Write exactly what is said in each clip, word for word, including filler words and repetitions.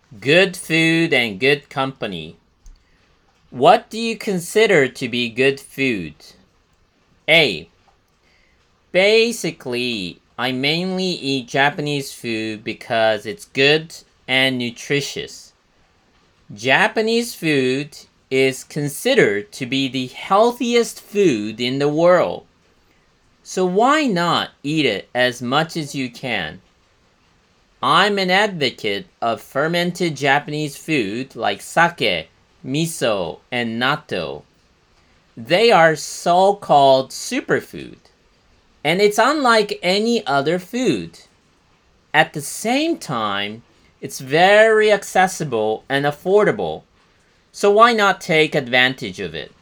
Good food and good company. What do you consider to be good food? A. Basically, I mainly eat Japanese food because it's good and nutritious. Japanese food is considered to be the healthiest food in the world. So why not eat it as much as you can? I'm an advocate of fermented Japanese food like sake, miso, and natto. They are so-called superfood, and it's unlike any other food. At the same time, it's very accessible and affordable, so why not take advantage of it?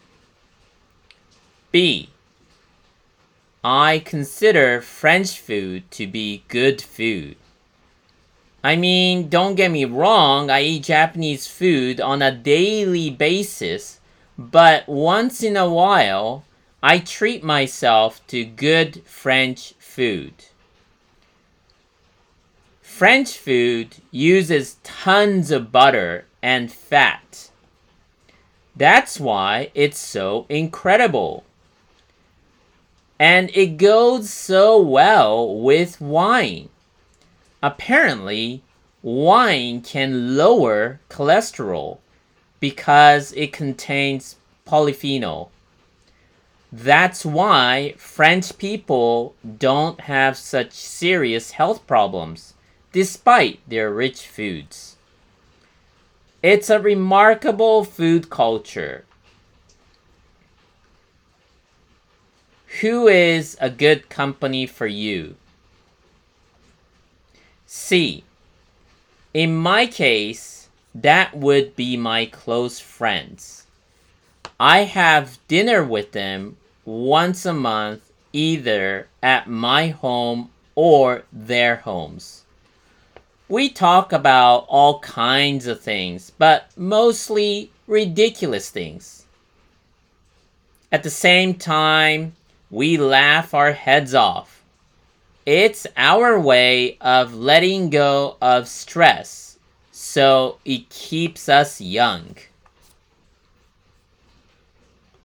B. I consider French food to be good food. I mean, don't get me wrong, I eat Japanese food on a daily basis, but once in a while, I treat myself to good French food. French food uses tons of butter and fat. That's why it's so incredible. And it goes so well with wine. Apparently, wine can lower cholesterol because it contains polyphenol. That's why French people don't have such serious health problems despite their rich foods. It's a remarkable food culture. Who is a good company for you? C. In my case, that would be my close friends. I have dinner with them once a month, either at my home or their homes. We talk about all kinds of things, but mostly ridiculous things. At the same time, we laugh our heads off. It's our way of letting go of stress, so it keeps us young.